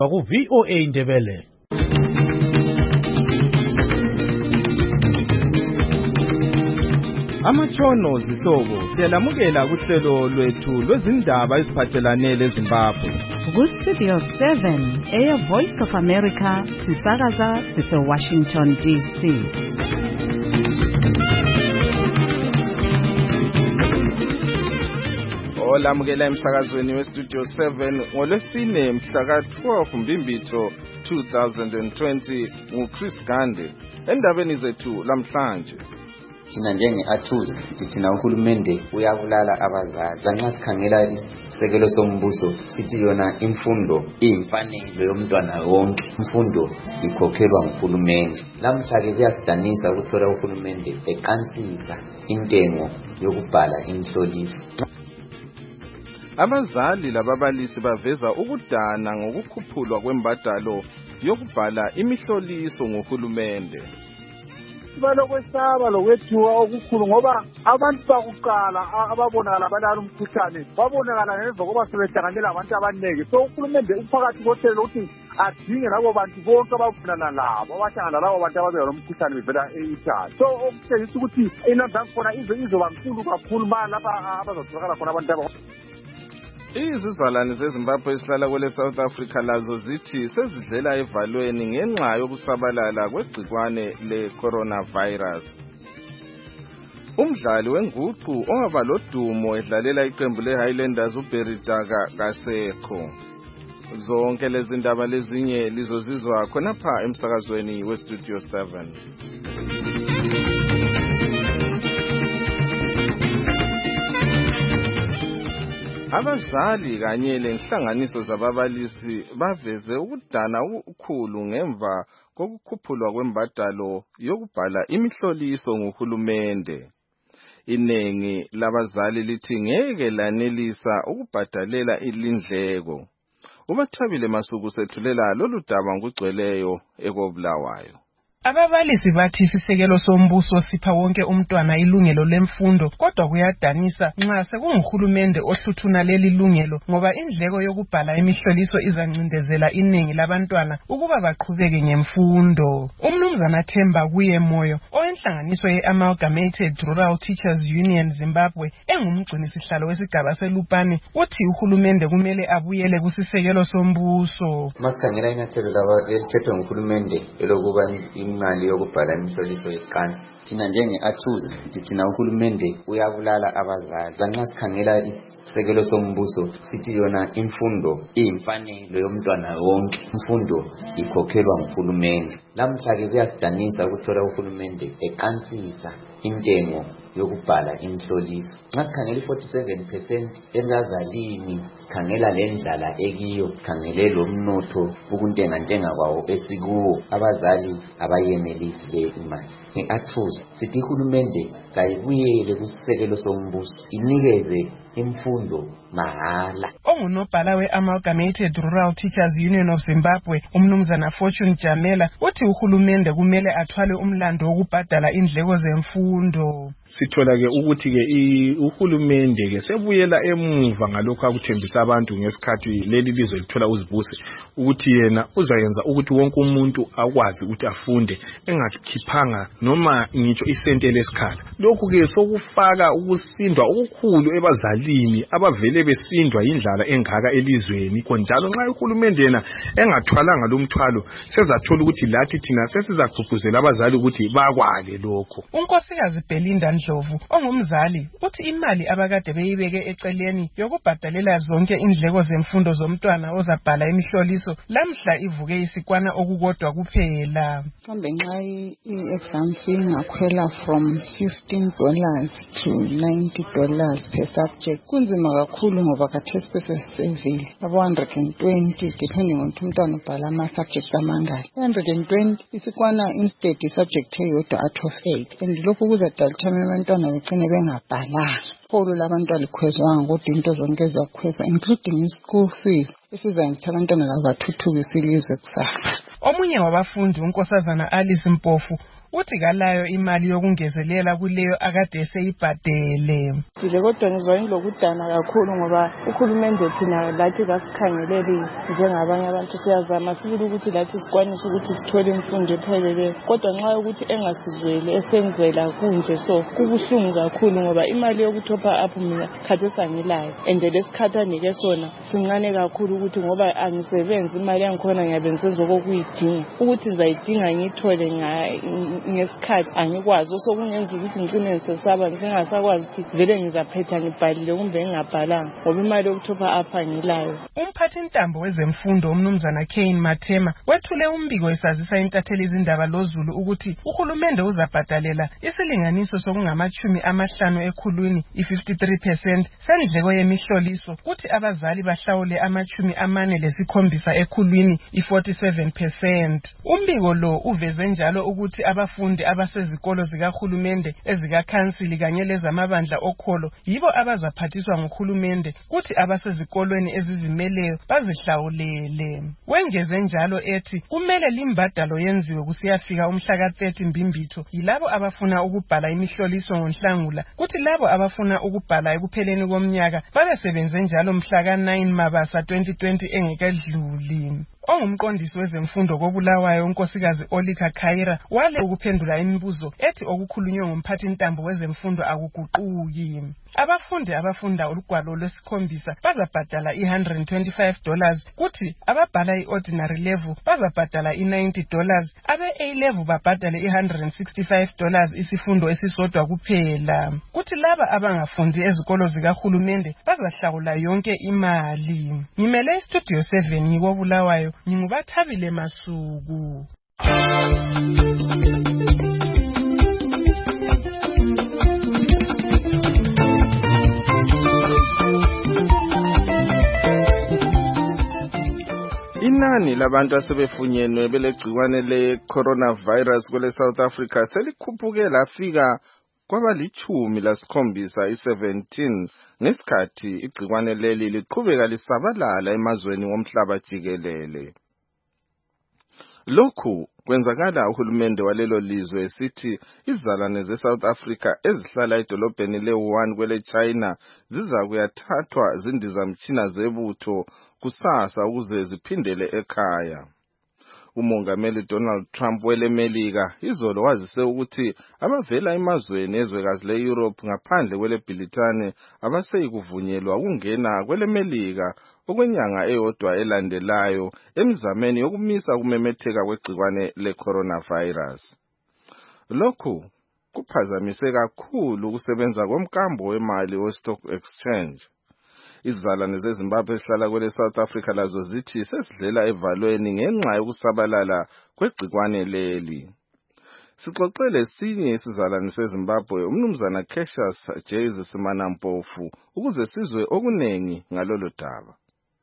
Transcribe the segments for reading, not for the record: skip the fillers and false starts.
ku VOA Indebele. Amatshono zihlobo siyalamukela kuhlelo lwethu lwezindaba eziphathelane leZimbabwe. Ku Studio 7 Air Voice of America sisakaza sise Washington DC. Olamukela emsakazweni weStudio 7 ngolwesine mhla ka-12 Mbimbitho 2020 nguChris Gande. Endabeni zethu lamhlanje, thina njenge-Athusi thina uhulumende uyabulala abazali. Lanxa sikhangela isisekelo sombuso sithi yona imfundo iyimfanelo yomntwana wonke, imfundo ikhokhelwa nguhulumende. Lamhla-ke kuyasidanisa ukuthola uhulumende eqansisa intengo yokubhala imihloliso. Abazali lababalisi baveza ukudana ngokukhuphulwa kwembadalo yokubhala imihloliso nguhulumende. Balokwesaba lokwethuka okukhulu ngoba abantu bakuqala ababonakala balala umkhuhlane babonakala ngemva koba sebehlanganela abantu abaningi. So uhulumende uphakathi kohlelo ukuthi adinge labo bantu bonke ababonana labo abahlangana labo bantu ababeka lo mkhuhlane bevela eItaly. So okutshengisa ukuthi inamba yakhona izoba nkulu kakhulu lapha abazotholakala khona abantu Izizalwane zeZimbabwe esihlala kwele South Africa lazo zithi sezidlela evalweni ngenxa yokusabalala kwegcikwane le-coronavirus. Umdlali wenguqu ongaba lodumo edlalela iqembu le-Highlanders uBerry Daga kasekho. Zonke lezi ndaba lezinye lizozizwa khonapha emsakazweni weStudio 7. Abazali kanye lenhlanganiso zababalisi baveze ukudana okukhulu ngemva kokukhuphulwa kwembadalo yokubhala imihloliso nguhulumende. Inengi labazali lithi ngeke lanelisa ukubhadalela ilindleko. Ubathabile Masuku sethulela lolu daba ngugcweleyo ekobulawayo. Ababalisi bathi isisekelo sombuso sipha wonke umntwana ilungelo lemfundo, kodwa kuyadanisa nxa sekunguhulumende ohluthuna leli lungelo ngoba indleko yokubhala imihloliso izancindezela iningi labantwana ukuba baqhubeke ngemfundo. Umnumzana Themba kuye Moyo owenhlanganiso ye-Amalgamated Rural Teachers Union Zimbabwe engumgcinisihlalo wesigaba seLupane uthi uhulumende kumele abuyele kusisekelo sombuso. Masikhangela inyathelo elithethwe nguhulumende elokuba imali yokubhala imihloliso yeqansi. Thina njenge-Athusi thina uhulumende uyabulala abazali. Lanxa sikhangela isisekelo sombuso sithi yona imfundo iyimfanelo yomntwana wonke, imfundo ikhokhelwa nguhulumende. Lamhla-ke kuyasidanisa ukuthola uhulumende eqansisa intengo yokubhala imihloliso. Nxa sikhangela i-47% ebazalini, sikhangela lendlala ekiyo, sikhangele lo mnotho ukuntengantenga kwawo esikuwo, abazali abayenelisi le imali. Nge-Athusi sithi ihulumende kayibuyele kusisekelo sombuso inikeze imfundo mahala. Ongunobhala we-Amalgamated Rural Teachers Union of Zimbabwe umnumzana Fortune Jamela uthi uhulumende kumele athwale umlando wokubhadala indleko zemfundo. Sithola-ke ukuthi-ke uhulumende-ke sebuyela emuva ngalokho akuthembisa abantu ngesikhathi leli lizwe lithola uzibuse ukuthi yena uzayenza ukuthi wonke umuntu akwazi ukuthi afunde engakhiphanga noma ngitsho isente lesikhala. Lokhu-ke sokufaka ukusindwa okukhulu ebazalini abavele besindwa indlala engaka elizweni. Konjalo nxa uhulumende yena engathwalanga lo mthwalo sezathola ukuthi lathi thina sesizagqugquzela abazali ukuthi bakwale lokho. Unkosikazi Belinda Ndlovu ongumzali uthi imali abakade beyibeke eceleni yokubhadalela zonke indleko zemfundo zomntwana ozabhala imihloliso lamhla ivuke isikwana okukodwa kuphela. Kambe nxa i-exam fee ngakhwela from $15 to $90 per subject kunzima kakhulu ngoba khathesi besesevile abo-120 depending on umntwana ubhala ama-subjects amangaki. 120 isikwana instead i-subject eyodwa out of 8 and lokhu kuzadala abantwana becine bengabhalanga. Polo labantwana likhwezwanga kodwa into zonke ezakhwezwa including school fees esizayenza abantwana labo bathuthukise ilizwe kusasa. Omunye wabafundi unkosazana Alice Mpofu uthi kalayo imali yokungezelela kuleyo akade eseyibhadele. Kodwa ngizwa ngilokudana kakhulu ngoba uhulumende thina lathi kasikhangeleli njengabanye abantu siyazama sibili ukuthi lathi sikwanise ukuthi sithole imfundo epheleleyo kodwa nxa ukuthi engasizwele esenzela kunje so kubuhlungu kakhulu ngoba imali yokuthopa up mina khathesi angilayo and lesikhathi anike sona sincane kakhulu ukuthi ngoba angisebenzi imali yangikhona ngiyabe ngisenza okuyidinga ukuthi ngizayidinga ngithole ngesikhathi angikwazi so kungenza ukuthi ngicine ngisesaba ngingasakwazi ukuthi vele ngizaphetha ngibhalile kumbe ngingabhalanga ngoba imali yokuthopa up angilayo. Umphathintambo wezemfundo umnumzana Kane Mathema wethule umbiko esazisa intatheli izindaba loZulu ukuthi uhulumende uzabhadalela isilinganiso sokungama-50 ekhulwini i-53% sendleko yemihloliso kuthi abazali bahlawule ama-47 ekhulwini i-47%. Umbiko lo uveze njalo ukuthi abafundi abasezikolo zikahulumende ezikakhansili kanye lezamabandla okholo yibo abazaphathiswa nguhulumende kuthi abasezikolweni ezizimeleyo bazihlawulele. Wengeze njalo ethi kumele limbadalo yenziwe kusiyafika umhla ka-30 Mbimbitho yilabo abafuna ukubhala imihloliso ngoNhlangula kuthi labo abafuna ukubhala ekupheleni komnyaka babesebenze njalo mhla ka-9 Mabasa 2020 engekedluli. Ongumqondisi wezemfundo koBulawayo unkosikazi Olika Khaira wale ukuphendula imibuzo ethi okukhulunywe ngumphathintambo wezemfundo akuguquki. Abafundi abafunda olugwalo lwesikhombisa bazabhadala $125 kuthi ababhala iordinary level bazabhadala $90 abe-A level babhadale $165 isifundo esisodwa kuphela kuthi laba abangafundi ezikolo zikahulumende bazahlawula yonke imali. Ngimele istudio 7 ngikoBulawayo nginguBathabile Masuku. Inani labantu asebefunyenwe belegciwane le-coronavirus kwele South Africa selikhuphuke lafika kwaba-17 ngesikhathi igciwane leli liqhubeka lisabalala emazweni womhlaba jikelele. Lokhu kwenzakala uhulumende walelo lizwe sithi izalwane ze-South Africa ezihlala edolobheni le-Wuhan kwele China ziza kuyathathwa zindizamtshina zebutho kusasa ukuze ziphindele ekhaya. Umongameli Donald Trump welemelika izolo wazise ukuthi abavela emazweni ezwekazi le-Europe ngaphandle kwele-Britane abaseyikuvunyelwa ukungena kwelemelika okwenyanga eyodwa elandelayo emizameni yokumisa ukumemetheka kwegciwane le-coronavirus. Lokhu kuphazamise kakhulu ukusebenza komkambo wemali we-stock exchange. Izizalwane zeZimbabwe ezihlala kwele South Africa lazo zithi sesidlela evalweni ngenxa yokusabalala kwegciwane leli. Sixoxele sinye isizalwane seZimbabwe umnumzana Cassius Jayes Simanampofu ukuze sizwe okunengi ngalolu daba.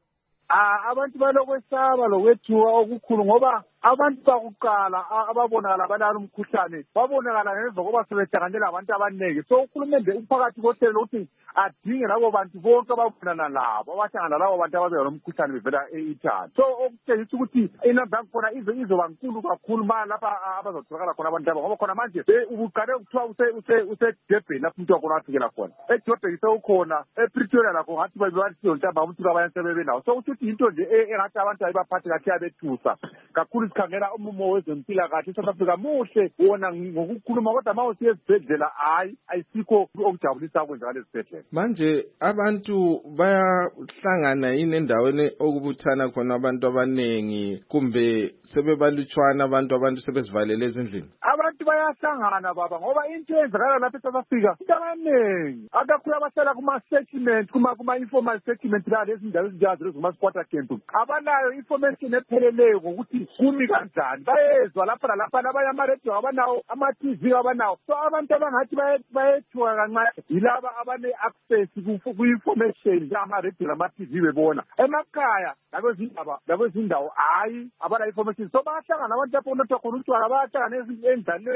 Abantu balokwesaba lokwethuka okukhulu ngoba abantu bakuqala ababonakala balalo umkhuhlane babonakala ngemva koba sebehlanganela abantu abaningi so uhulumende umphakathi kothele ukuthi adinge labo bantu bonke ababonana labo abahlangana labo bantu ababelalo umkhuhlane bevela e-Italy so okutshengisa ukuthi inamba yakhona izoba nkulu kakhulu lapha abazotholakala khona abantu labo ngoba khona manje ubuqale kuthiwa usedebheni lapho umuntu wakhona afikela khona eJoburg sewukhona ePretoria lakho ngathi bathi ntamba ukuthi abanye sebebenawo so ukuthi into nje engathi abantu ayibaphathi kathi yabethusa kakhulu sikhangela umumo wezempilakahle eSouth Africa muhle wona ngokukhuluma kodwa mawusiye esibhedlela hayi ayisikho okujabulisa kwenzakala esibhedlela. Manje abantu bayahlangana yini endaweni okubuthana khona abantu abanengi kumbe sebebalutshwana abantu sebezivalele ezindlini? Abantu bayahlangana baba ngoba into eyenzakala lapha eSouth Africa into abaningi akakhulu abahlala kuma-settlement kuma-informal settlement la lezi ndawo ezinjazi lezoma-squatter camp abanayo information epheleleyo ngokuthi kumi kanjani bayezwa lapha nalapha abanye amaredio abanawo ama-TV abanawo so abantu abangathi bayethuka kancane yilaba abane-access ku-information njengamaredio nama-TV bebona emakhaya nakwezindawo hayi abana-information so bayahlangana abantu lapho kunothiwa khona utshwala bayahlangana endlalweni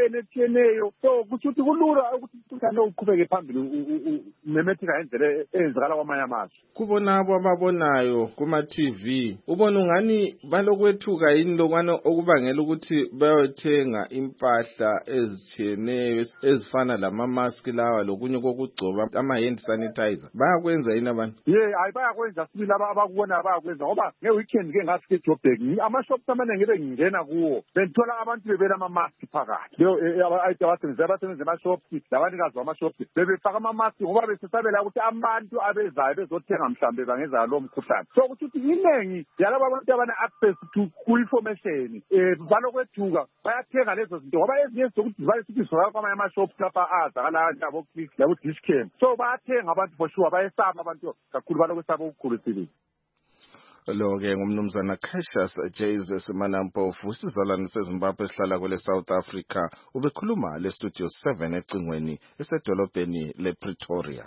endaweni etshiyeneyo. So kusho ukuthi kulula ukuthi umkhuhlane uqhubeke phambili umemetheka ngendlela eyenzakala kwamanye amazwe. Kubonabo ababonayo kuma TV ubona ungani balokwethuka yini lokwana okubangela ukuthi bayothenga impahla ezitshiyeneyo ezifana lama mask lawa lokunye kokugcoba ama hand sanitizer bayakwenza yini abantu? Hayi bayakwenza sibili abakubona bayakwenza ngoba ngeweekend ke ngafike eJoburg ama-shops amaningi bengingena kuwo benthola abantu bebela ama-mask phakathi abasebenza ama-shops labanikazi bama-shops bebefaka ama-mask ngoba besesabela ukuthi abantu abezayo bezothenga mhlambe bangenza lo mkhuhlane. So ukuthi iningi yalabo abantu abane-access to ku-information balokwethuka bayathenga lezo zinto ngoba ezinye zokuthi zivale sithi zivakala kwamanye ama-shops lapha azakala labo-Click labo-Dishcam. So bayathenga abantu for sure bayesaba abantu kakhulu balokwesaba okukhulu sibili. Lo-ke ngumnumzana Cassius Jesus Manampofu isizalwane seZimbabwe esihlala kwele South Africa ubekhuluma le Studio 7 ecingweni esedolobheni lePretoria.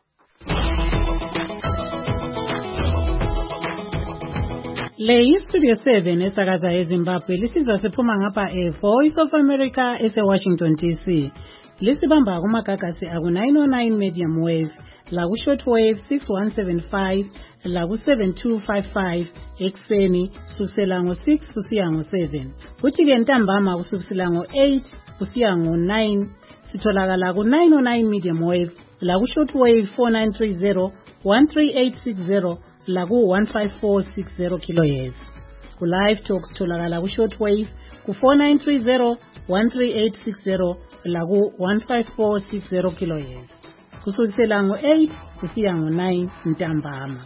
Le Studio 7 esakaza eZimbabwe lisizwa siphuma ngapha Voice of America ese-Washington DC. Lisibamba kumagagasi aku-909 medium wave laku shortwave 6175 laku 7255 ekseni kusukela ngo-6 kusiya ngo-7 kuthi-ke ntambama kusukela ngo-8 kusiya ngo-9 sitholakala ku-909 medium wave laku shortwave 4930 13860 laku 15460 kilohertz. Ku live talk sitholakala ku shortwave ku 4930 13860 laku 15460 kilohertz kusukela ngo-8 kusiya ngo-9 ntambama.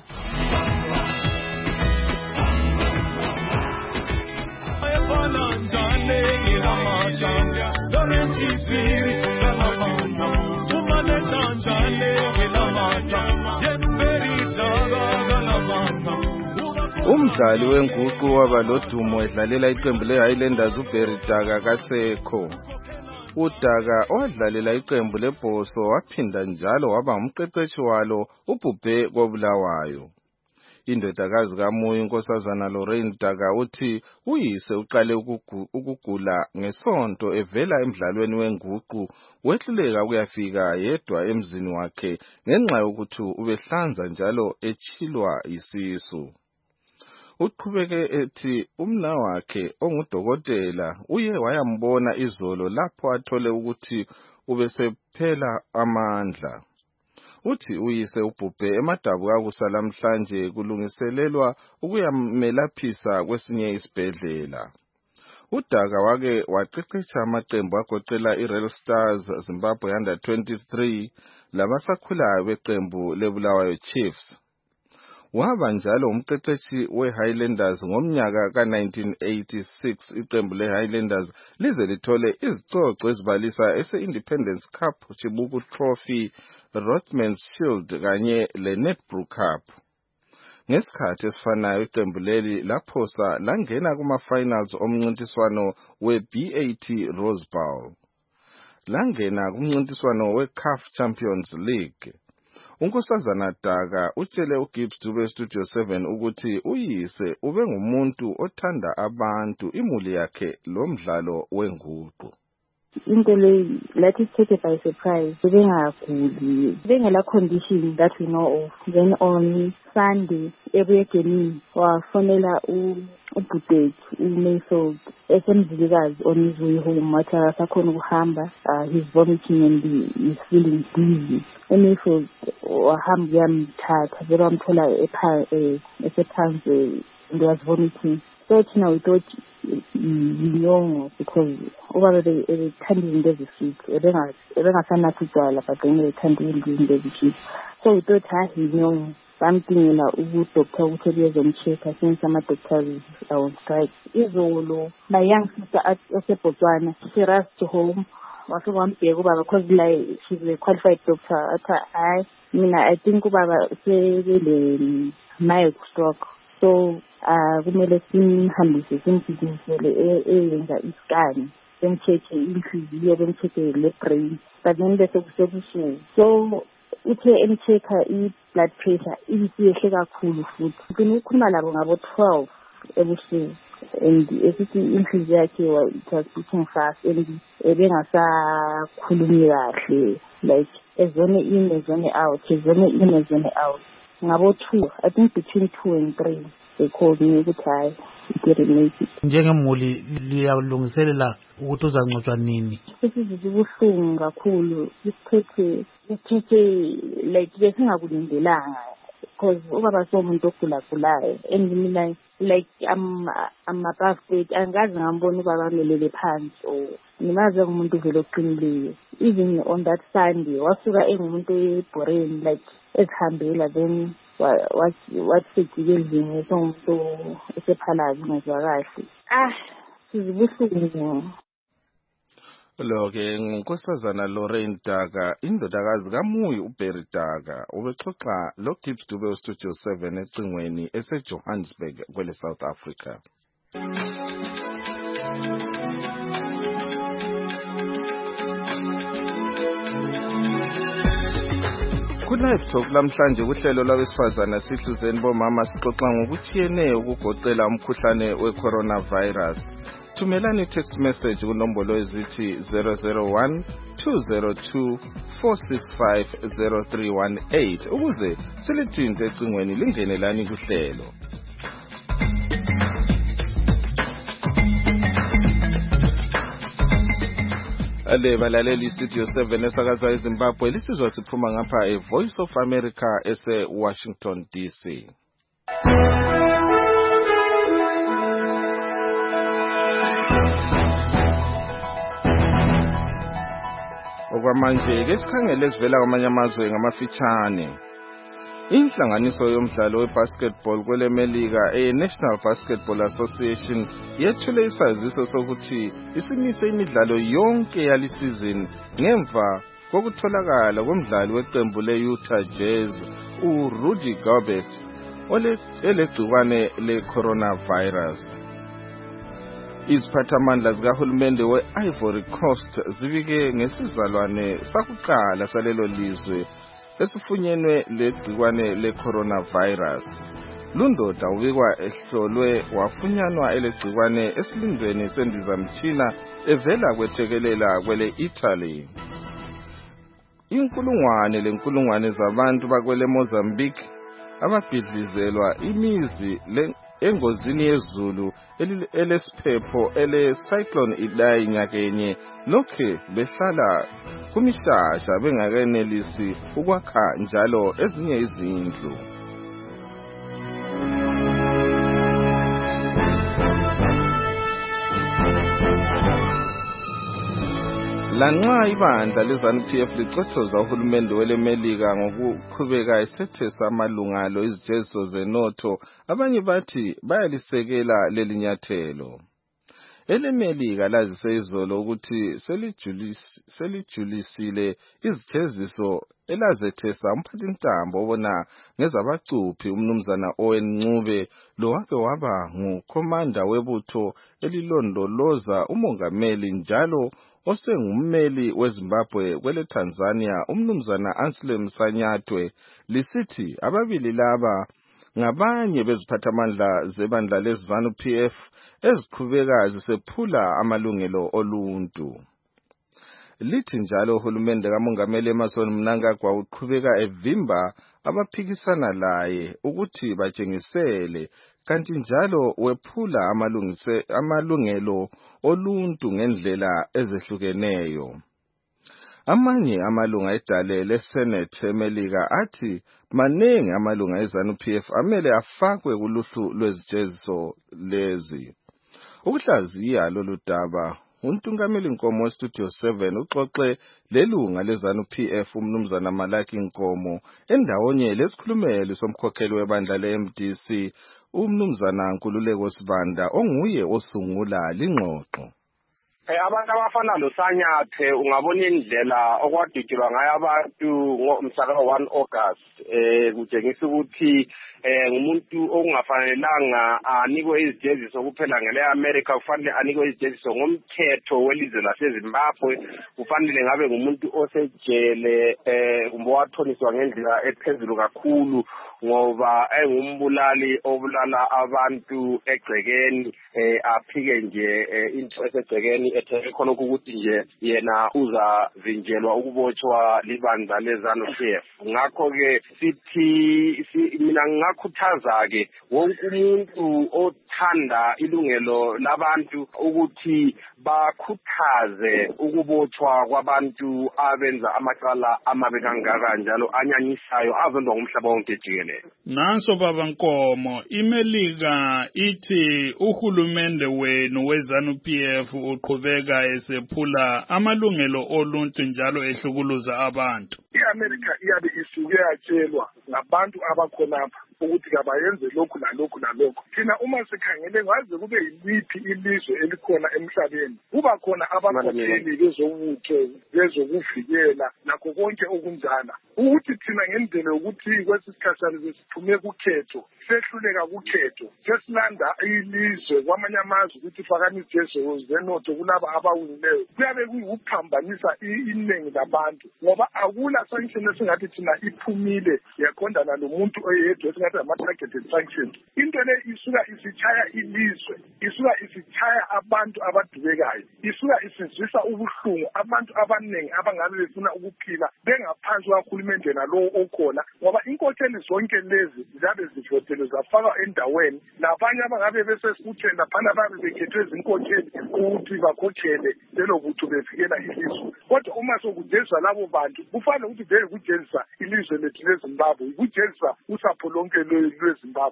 Umdlali wenguqu waba lodumo edlalela iqembu leHighlanders uBerry Daga kasekho. UDaga owadlalela iqembu leBhoso waphinda njalo waba umqeqeshi walo uBhubhe koBulawayo. Indodakazi kaMuyi unkosazana Lorraine Daga uthi uyise uqale ukugula ngesonto evela emdlalweni wenguqu wehluleka ukuyafika yedwa emzini wakhe ngenxa yokuthi ubehlanza njalo echilwa isisu. Uqhubeke ethi umna wakhe ongudokotela uye wayambona izolo lapho athole ukuthi ubesephela amandla. Uthi uyise uBhubhe emadabuka kusalamhlanje kulungiselelwa ukuyamelaphisa kwesinye isibhedlela. UDaga wake waqeqesha amaqembu agoqela iReal Stars Zimbabwe Under 23 labasakhulayo beqembu leBulawayo Chiefs. Waba njalo umqeqeshi weHighlanders ngomnyaka ka-1986 iqembu leHighlanders lize lithole izicoco ezibalisa ese-Independence Cup, Chibuku Trophy, Rothmans Shield kanye leNedbrew Cup. Ngesikhathi esifanayo iqembu leli laphosa langena kuma-finals omncintiswano we-BAT Rose Bowl. Langena kumncintiswano we-CAF Champions League. Unkosazana Daga utshele uGibbs Dube Studio 7 ukuthi uyise ube ngumuntu othanda abantu imuli yakhe lo mdlalo wenguqu. Into le let us take it by surprise. Bengaguli, bengela condition that we know of. Then on Sunday, every evening, wafonela uBhubhe uMayfield esemzilikazi on his way home. Mathara sakhona ukuhamba, he's vomiting and he's feeling dizzy. uMayfield wahamba yamthatha, vele wamthola esephansi and was vomiting. So now we thought yinyongo because ubaba bethanda izinto ezisweet ebengasanathi utshwala but then bethanda izinto ezisweet. So we thought yinyongo. Bamdingela udoktor ukuthi bezomcheck-a since ama-doctors on strike. Izolo my young sister oseBotswana she rushed home wafika wambheka ubaba because like she's a qualified doctor. Athi mina I think ubaba sebele mild stroke. So kumele simhambise simgijimele eyenza iscan bemcheck-e inhliziyo bemcheck-e le-brain but then bese kusebusuku. So uthe emcheck-a i-blood pressure isiyehle kakhulu futhi. Ngikukhuluma labo ngabo 12 ebusuku and esithi inhliziyo yakhe it was beating fast and ebengasakhulumi kahle, like ezone in ezone out, ezone in ezone out. Ngabo 2, I think between 2 and 3 they called me ukuthi hayi didn't make it. Njengemuli liyalungiselela ukuthi uzangcwatshwa nini? Sesizizwe ubuhlungu kakhulu, isiphethe like besingakulindelanga, because ubaba somuntu ogulagulayo and mina like I'm above it, angazi ngambona ubaba amelele phansi or nimaze ngumuntu vele oqinileyo. Even on that Sunday wasuka engumuntu eboring like ezihambela, then wathi endlini somuntu esephalazi ngezwa kahle. Sizibuhlungu. Lo-ke ngunkosazana Lorraine Daga, indodakazi kaMuyi uBerry Daga, ubexoxa loGibbs Dube Studio 7 ecingweni eseJohannesburg kwele South Africa. Ku-Live Talk lamhlanje kuhlelo lwabesifazana sihluzeni bomama sixoxa ngokuthiyene ukugoqela umkhuhlane we-coronavirus. Thumelani text message kunombolo ezithi 001 202 465 0318 ukuze silithinte ecingweni lingenelani kuhlelo. Ale balaleli Studio 7 esakaza eZimbabwe lisizwa siphuma ngapha Voice of America ese Washington DC. Okwamanje ke sikhangele esivela kwamanye amazwe ngamafitshane. Inhlanganiso yomdlalo webasketball kwele Melika National Basketball Association yethule isaziso sokuthi isimise imidlalo yonke yalisizini ngemva kokutholakala komdlali weqembu leUtah Jazz uRudy Gobert elegciwane le-coronavirus. Iziphathamandla zikahulumende we-Ivory Coast zibike ngesizalwane sakuqala salelo lizwe esifunyenwe legciwane le-coronavirus. Lundoda ubikwa ehlolwe wafunyanwa elegciwane esilindweni sendizamtshina evela kwethekelela kwele Italy. Inkulungwane zabantu bakwele Mozambique ababhidlizelwa imizi engozini yezulu elesiphepho ele-cyclone Idai nyakenye lokhe behlala kumishasha bengakenelisi ukwakha njalo ezinye izindlu. Lanxa ibandla leZANU-PF licothoza uhulumende weleMelika ngokuqhubeka esethesa amalungalo izijeziso zenotho, abanye bathi bayalisekela lelinyathelo. EleMelika lazise izolo ukuthi selijulisile izijeziso elazethesa umphathintambo obona ngezabacuphi umnumzana Owen Ncube lowake waba ngukhomanda webutho elilondoloza umongameli njalo osengummeli weZimbabwe kwele Tanzania umnumzana Anselm Sanyatwe, lisithi ababili laba ngabanye beziphathamandla zebandla leZANU-PF eziqhubeka zisephula amalungelo oluntu. Lithi njalo uhulumende kamongameli Emmerson Mnangagwa uqhubeka evimba abaphikisana laye ukuthi batshengisele, kanti njalo wephula amalungelo oluntu ngendlela ezehlukeneyo. Amanye amalunga edale leSenate eMelika athi maningi amalunga eZANU-PF amele afakwe kuluhlu lwezijeziso lezi. Ukuhlaziya lolu daba uNtungameli Nkomo weStudio 7 uxoxe lelunga leZANU-PF umnumzana Malaki Nkomo endawonye lesikhulumeli somkhokheli webandla leMDC umnumzana Nkululeko Sibanda onguye osungula lingxoxo. Abantu abafana loSanyathe ungabona indlela okwadutshulwa ngayo abantu ngomhla 1 August kutshengisa ukuthi ngumuntu okungafanelanga anikwe izijeziso kuphela ngele America, kufanele anikwe izijeziso ngomthetho welizwe laseZimbabwe, kufanele ngabe ngumuntu osejele kumbe wathoniswa ngendlela ephezulu kakhulu ngoba engumbulali obulala abantu egcekeni aphike nje into esegcekeni ethe khona ukuthi nje yena uzavinjelwa ukubotshwa libandla leZANU-PF. Ngakho ke sithi mina ngingakhuthaza ke wonke umuntu othanda ilungelo labantu ukuthi bakhuthaze ukubotshwa kwabantu abenza amacala amabi kangaka njalo anyanyisayo azondwa ngumhlaba wonke jikelele. Nanso baba Nkomo, iMelika ithi uhulumende wenu weZANU-PF uqhubeka esephula amalungelo oluntu njalo ehlukuluza abantu. iAmerica iyabe isuke yatshelwa ngabantu abakhonapha ukuthi kabayenze lokhu nalokhu nalokhu. Thina uma sikhangele ngaze kube yiliphi ilizwe elikhona emhlabeni kuba khona abakhokheli bezobutho bezokuvikela nakho konke okunjalo, ukuthi thina ngendlela ukuthi kwesisikhathana sesiphume kukhetho sehluleka kukhetho sesilanda ilizwe kwamanye amazwe ukuthi fakani ijezo zenotho kulaba abawinileyo, kuyabe kuyikuphambanisa iningi labantu ngoba akula sanction esingathi thina iphumile yaqondana lomuntu oyedwa esingathi ama-targeted sanctions. Into le isuka isitshaya ilizwe, isuka isitshaya abantu abadubekayo, isuka isizwisa ubuhlungu abantu abaningi abangabe befuna ukuphila bengaphansi kwahulumende nalowo okhona, ngoba inkokheli zonke lezi zabe zivotele zafakwa endaweni labanye abangabe besesibutheni laphana babe bekhethwe zinkokheli ukuthi bakhokhele lelo butho bevikela ilizwe. Kodwa uma sokujeziswa labo bantu kufanele ukuthi vele kujeziswa ilizwe lethu leZimbabwe, kujeziswa usapho lonke lweZimbabwe.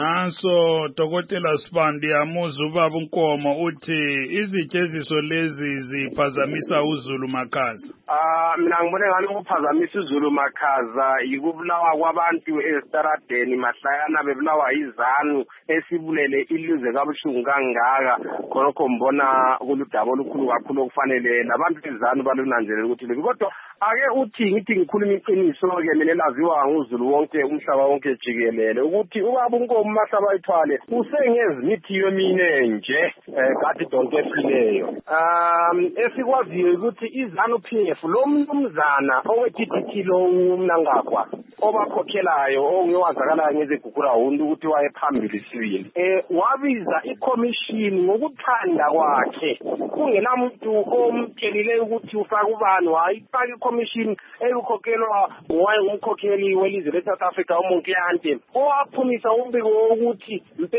Naso Dr. Sibandi yamuza ubaba Nkomo uthi izijeziso lezi ziphazamisa uZulu Makhaza. Mina ngibone ngani ukuphazamisa uZulu Makhaza yikubulawa kwabantu ezitaradeni mahlayana bebulawa iZANU esibulele ilizwe kabuhlungu kangaka. Khonokho mbona kuludaba olukhulu kakhulu okufanele labantu beZANU balunanzelela ukuthi le kodwa ake uthi ngithi ngikhuluma iqiniso ke mina elaziwa nguZulu wonke umhlaba wonke jikelele ukuthi ubaba uNkomo mahlaba ithwale usengezimithi yomine nje kathi donke efileyo. Esikwaziyo ukuthi iZANU-PF lo mnumzana owethithi lo umnangagwa obakhokhelayo ongewazakala ngezigugura hundu ukuthi waye phambili sibili wabiza iCommission ngokuthanda kwakhe kungenamuntu omthelile ukuthi ufaka ubani wayifaka iCommission eyokhokhelwa ngumkhokheli welizwe leSouth Africa uMonkeante owaphumisa umbiko wokuthi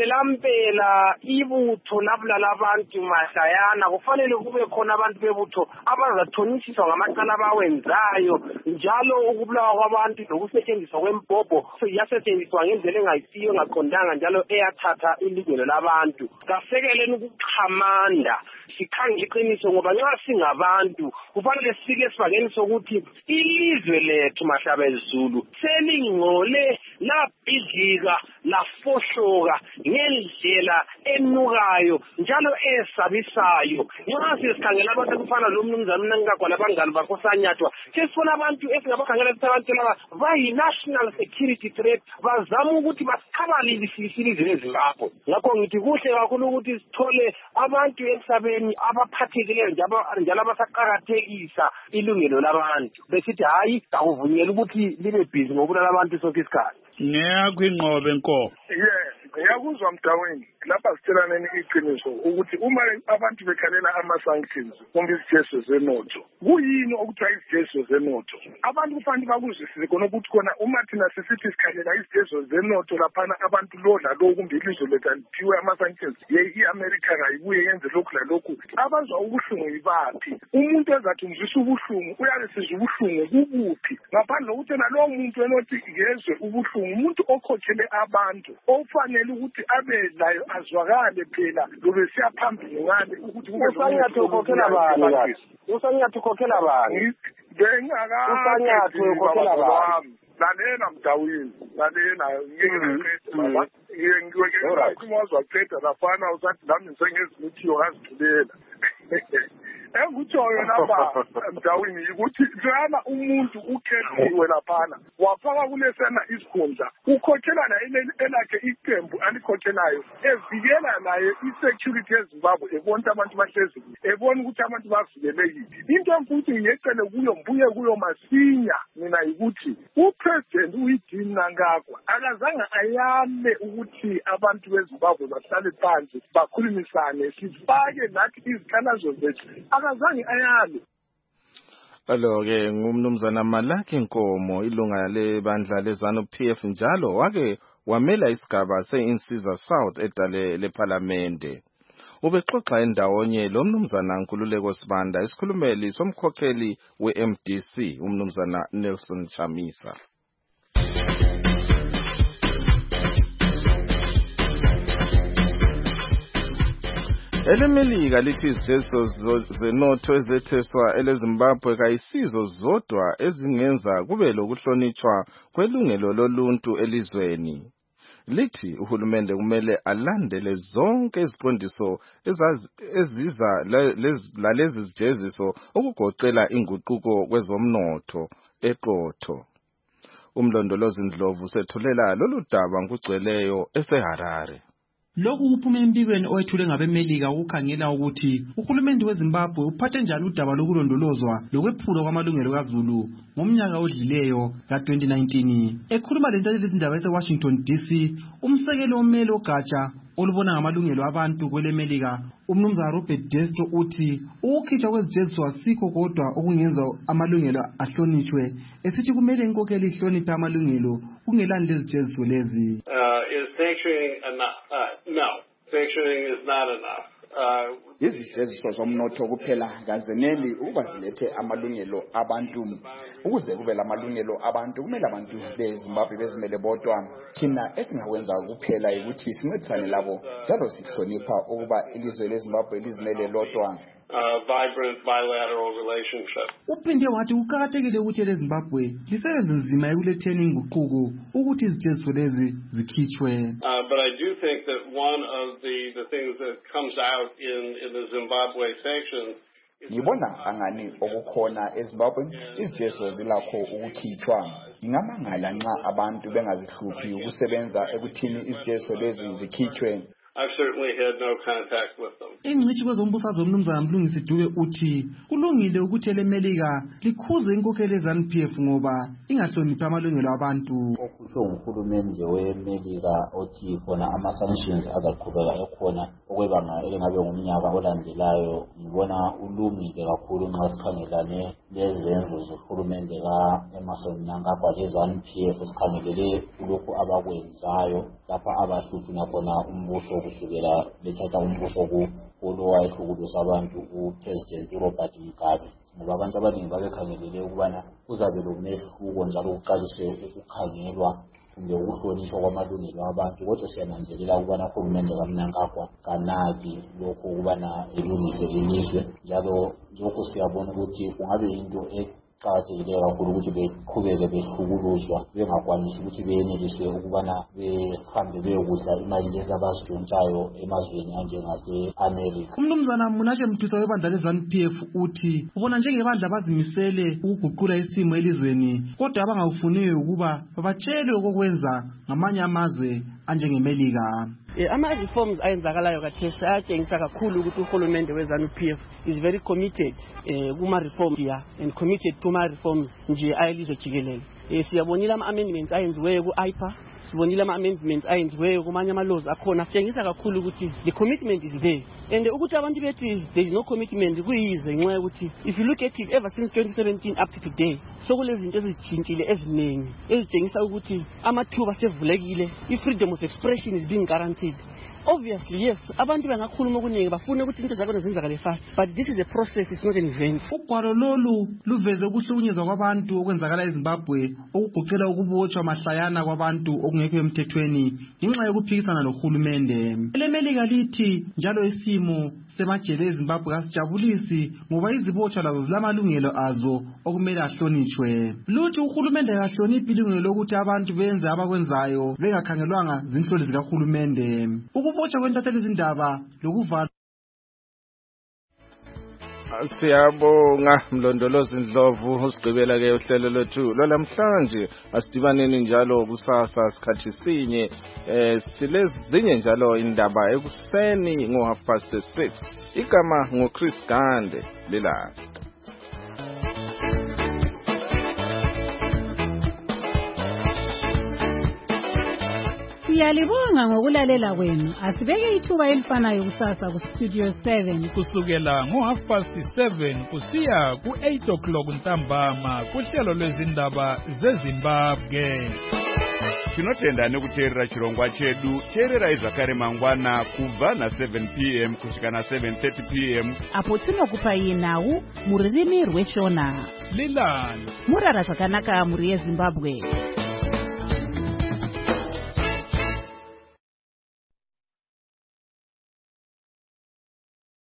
mpela ibutho labulala abantu mahlayana kufanele kube khona abantu bebutho abazathonisiswa ngamacala abawenzayo njalo ukubulawa kwabantu nokusetshenziswa kwembhobho yasetshenziswa ngendlela engayisiyo engaqondanga njalo eyathatha ilungelo labantu. Kasekeleni ukuqhamanda sikhangele iqiniso ngoba nxa singabantu kufanele sike sibangeni sokuthi ilizwe lethu mahlaba eZulu selingcole labhidlika lafohloka ngendlela enukayo njalo esabisayo. Nxa sikhangela abantu kufana lo mnumzana uNangagwa labangani bakho Sanyathwa sesifuna abantu esingabakhangela ukuthi abantu laba bayi-national security threat bazama ukuthi basikhabalise ilizwe leZimbabwe. Ngakho ngithi kuhle kakhulu ukuthi sithole abantu emhlabeni abaphathekileyo njalo abasaqakathekisa ilungelo labantu besithi hayi akuvunyelwa ukuthi libe busy ngokubulala abantu sonke isikhathi. Ngiyakho inqobe Nkomo. Ngiyakuzwa Mdaweni lapha sitshelaneni iqiniso ukuthi uma abantu bekhalela ama-sanctions kumbe izijezo zenotho kuyini okuthiwa izijezo zenotho. Abantu kufanele bakuzwisise khona ukuthi khona uma thina sisithi sikhalela izijezo zenotho laphana abantu lo lalo kumbe ilizwe lethu aliphiwe ama-sanctions i-America kayibuye yenze lokhu lalokhu abazwa ubuhlungu yibaphi. Umuntu ezathi ngizwisa ubuhlungu uyabe sizwa ubuhlungu kubuphi ngaphandle kokuthi nalowo muntu enothi ngezwe ubuhlungu umuntu okhokhele abantu ofanele ukuthi abe layo azwakale phela lobe siya phambili ngale ukuthi kube uSanyathwa ukhokhela bani uSanyathwa ukhokhela bani uSanyathwa ukhokhela bani lalela Mdawini lalela ngiyengizwa qeda lafana usathi nami sengezithiyo ngazithulela engikutshoyo lapha Mdawini ukuthi lana umuntu ukhethiwe laphana wafaka kulesena isikhundla ukhokhela na elakhe iqembu alikhokhelayo evikela naye i-security eZimbabwe ebona abantu bahlezi ebona ukuthi abantu bavikelekile. Into emfuthi ngiyecele kuyo mbuye kuyo masinya mina ukuthi upresident uyiDean Mnangagwa akazange ayame ukuthi abantu beZimbabwe bahlale phansi bakhulumisane sifake nathi izikhalazo zethu akazange ayame. Alo-ke ngumnumzana Malaki Nkomo ilunga lebandla leZANU-PF njalo wake wamela isigaba se-Insiza South edale lephalamende. Ubexoxa endawonye lo mnumzana Nkululeko Sibanda isikhulumeli somkhokheli we-MDC umnumzana Nelson Chamisa. Elemelika lithi izijeziso zenotho ezetheswa eleZimbabwe kayisizo zodwa ezingenza kube lokuhlonitshwa kwelungelo loluntu elizweni. Lithi uhulumende kumele alandele zonke iziqondiso eziza lalezi zijeziso okugoqela inguquko kwezomnotho eqotho. Umlondolozi Ndlovu sethulela lolu daba ngugcweleyo eseHarare. Lokhu kuphume embikweni owethule ngabemelika ukukhangela ukuthi uhulumende weZimbabwe uphathe njani udaba lokulondolozwa lokwephulwa kwamalungelo kaZulu ngomnyaka odlileyo ka-2019. Ekhuluma lentatheleli izindaba eseWashington DC, umsekelo omele ogatsha olubona ngamalungelo abantu kwelemelika umnumzana Robert Destro uthi ukukhitshwa kwezijeziso asikho kodwa okungenza amalungelo ahlonishwe, esithi kumele inkokheli ihloniphe amalungelo kungelani lezijeziso lezi. Is sanctioning enough? No, sanctioning is not enough. Izijeziso zomnotho kuphela kazeneli ukuba zilethe amalungelo abantu. Ukuze kube lamalungelo abantu kumele abantu beZimbabwe bezimele bodwa. Thina esingakwenza kuphela ukuthi sincedisane labo njalo sihlonipha ukuba ilizwe leZimbabwe lizimele lodwa. Vibrant bilateral relationship. Uphinde wathi kuqakathekile ukuthi leZimbabwe lisebenze nzima ekuletheni inguquko ukuthi izijeziso lezi zikhitshwe. But I do think that one of the things that comes out in the Zimbabwe sanctions. Ngibona angani okukhona eZimbabwe izijeziso zilakho ukukhitshwa. Ngingamangala nxa abantu bengazihluphi ukusebenza ekuthini izijeziso lezi zikhitshwe. I've certainly had no contact with them. Ingcitshi kwezombusazwe umnumzana Mlungisi Dube uthi kulungile ukuthi elemelika likhuze inkokheli yeZANU-PF ngoba ingahloniphi amalungelo abantu. Okusho uhulumende wemelika othi khona ama-sanctions azaqhubeka ekhona okwebanga elingabe ngumnyaka olandelayo, ngibona ulungile kakhulu nxa sikhangelane lezenzo zohulumende ka-Emmerson Mnangagwa leZANU-PF sikhangelele kulokhu abakwenzayo lapha abahluthuna khona umbuso kusukela bethatha umbuso kulo wayehlukulisa abantu uPresident Robert Mugabe. Ngoba abantu abaningi babekhangelele ukubana kuzabe lomehluko njalo kuqalise ukukhangelwa kumbe ukuhlonishwa kwamalungelo abantu, kodwa siyananzelela ukubana uhulumende kaMnangagwa kanaki lokhu ukubana elungise ilizwe, njalo lokhu siyabona ukuthi kungabe into eqakathekileyo kakhulu ukuthi beqhubeke behlukuluzwa bengakwanisi ukuthi beyenelise ukubana behambe beyokudla imali lezi abazidontshayo emazweni anjengase-America. Umnumzana Munashe Mthusa webandla leZANU-PF uthi ubona njengebandla bazimisele ukuguqula isimo elizweni kodwa abangawufuniyo ukuba babatshelwe okokwenza ngamanye amazwe anjengemelika. Ama-reforms ayenzakalayo kathesi ayatshengisa kakhulu ukuthi uhulumende weZANU-PF is very committed kuma-reforms here and committed kuma-reforms nje ayelizwe jikelele. Siyabonile ama-amendments ayenziweyo ku-IPA, sibonile ama-amendments ayenziweyo kumanye ama-laws akhona, sitshengisa kakhulu ukuthi the commitment is there. And ukuthi abantu bethi there is no commitment kuyize ngenxa yokuthi if you look at it ever since 2017 up to today sokulezinto ezitshintshile eziningi ezitshengisa ukuthi amathuba sevulekile, i-freedom of expression is being guaranteed. Obviously, yes, abantu bengakhuluma okuningi bafuna ukuthi into zakhona zenzakale fast, but this is a process, it's not an event. Ugwalo lolu luveze ukuhlukunyezwa kwabantu okwenzakala eZimbabwe okugoqela ukubotshwa mahlayana kwabantu okungekho emthethweni ngenxa yokuphikisana nohulumende. Elemelika lithi njalo isimo semajele eZimbabwe kasijabulisi ngoba izibotshwa lazo zilamalungelo azo okumele ahlonishwe. Luthi uhulumende akahloniphi ilungelo lokuthi abantu benze abakwenzayo bengakhangelwanga zinhloli zikahulumende. Ukubotshwa kwentatheli izindaba lokuvala Siyabonga Mlondolozi Ndlovu usigqibela ke uhlelo lwethu lwalamhlanje. Asidibaneni njalo kusasa sikhathi sinye silezinye njalo indaba ekuseni ngo6:30. Igama ngoChris Gande lelanga. Siyalibonga ngokulalela kwenu. Asibeke ithuba elifanayo kusasa ku Studio 7 kusukela ngo7:30 kusiya ku8 o'clock ntambama kuhlelo lwezindaba zeZimbabwe. Tinotenda nekuteerera chirongwa chedu. Teererai zvakare mangwana kubva na7 p.m. kusvika na7:30 p.m. apo tinokupai nhau mururimi rweshona. Lilani murara zvakanaka muri yeZimbabwe.